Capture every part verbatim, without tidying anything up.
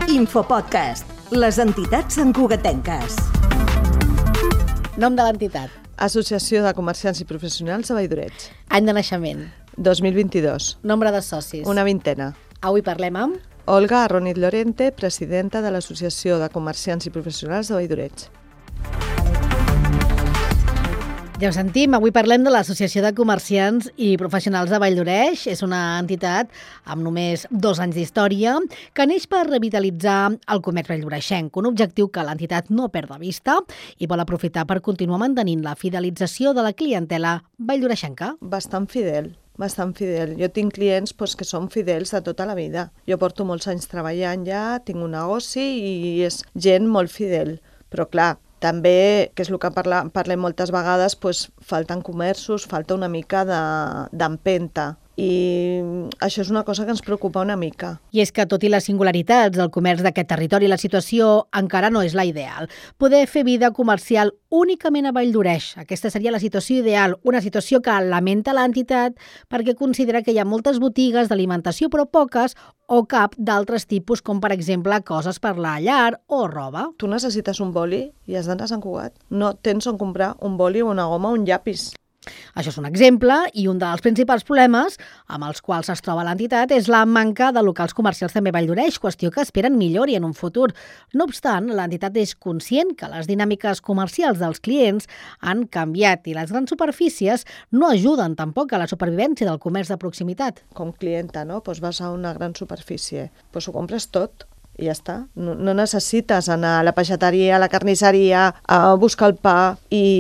Infopodcast, les entitats santcugatenques. Nom de l'entitat. Associació de Comerciants i Professionals de Valldoreig. Any de naixement. dos mil vint-i-dos. Nombre de socis. Una vintena. Avui parlem amb... Olga Arroniz Lorente, presidenta de l'Associació de Comerciants i Professionals de Valldoreig. Ja ho sentim, avui parlem de l'Associació de Comerciants i Professionals de Valldoreig. És una entitat amb només dos anys d'història que neix per revitalitzar el comerç valldoreixenc, un objectiu que l'entitat no perd de vista i vol aprofitar per continuar mantenint la fidelització de la clientela valldoreixenca. Bastant fidel. Bastant fidel. Jo tinc clients doncs, que són fidels de tota la vida. Jo porto molts anys treballant ja, tinc un negoci i és gent molt fidel. Però clar, també, que és el que parla, parlem moltes vegades, doncs, falten comerços, falta una mica d'empenta. I això és una cosa que ens preocupa una mica. I és que, tot i les singularitats del comerç d'aquest territori, la situació encara no és la ideal. Poder fer vida comercial únicament a Valldoreix. Aquesta seria la situació ideal, una situació que lamenta l'entitat perquè considera que hi ha moltes botigues d'alimentació però poques o cap d'altres tipus, com per exemple coses per la llar o roba. Tu necessites un boli i has d'anar a Sant Cugat. No tens on comprar un boli, una goma o un llapis. Això és un exemple i un dels principals problemes amb els quals es troba l'entitat és la manca de locals comercials també a Valldoreix, qüestió que esperen millori en un futur. No obstant, l'entitat és conscient que les dinàmiques comercials dels clients han canviat i les grans superfícies no ajuden tampoc a la supervivència del comerç de proximitat. Com clienta, no? Pues vas a una gran superfície, pues ho compres tot. I ja està. No, no necessites anar a la peixateria, a la carnisseria, a buscar el pa,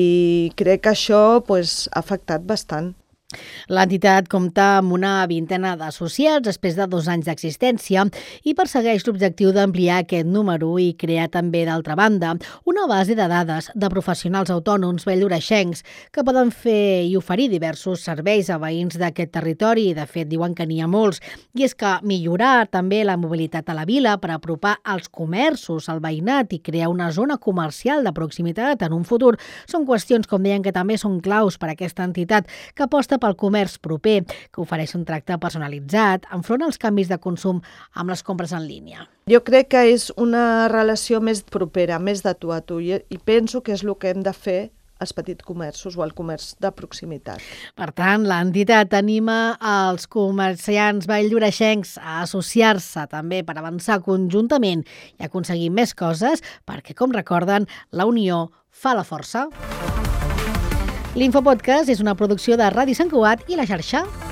i crec que això pues, ha afectat bastant. L'entitat compta amb una vintena d'associats després de dos anys d'existència i persegueix l'objectiu d'ampliar aquest número i crear també, d'altra banda, una base de dades de professionals autònoms valldoreixencs que poden fer i oferir diversos serveis a veïns d'aquest territori. De fet, diuen que n'hi ha molts. I és que millorar també la mobilitat a la vila per apropar els comerços al veïnat i crear una zona comercial de proximitat en un futur són qüestions, com deien, que també són claus per a aquesta entitat que aposta pel comerç proper, que ofereix un tracte personalitzat enfront als canvis de consum amb les compres en línia. Jo crec que és una relació més propera, més de tu a tu, i, i penso que és el que hem de fer als petits comerços o al comerç de proximitat. Per tant, l'entitat anima els comerciants valldoreixencs a associar-se també per avançar conjuntament i aconseguir més coses, perquè, com recorden, la unió fa la força. L'Infopodcast és una producció de Ràdio Sant Cugat i la xarxa.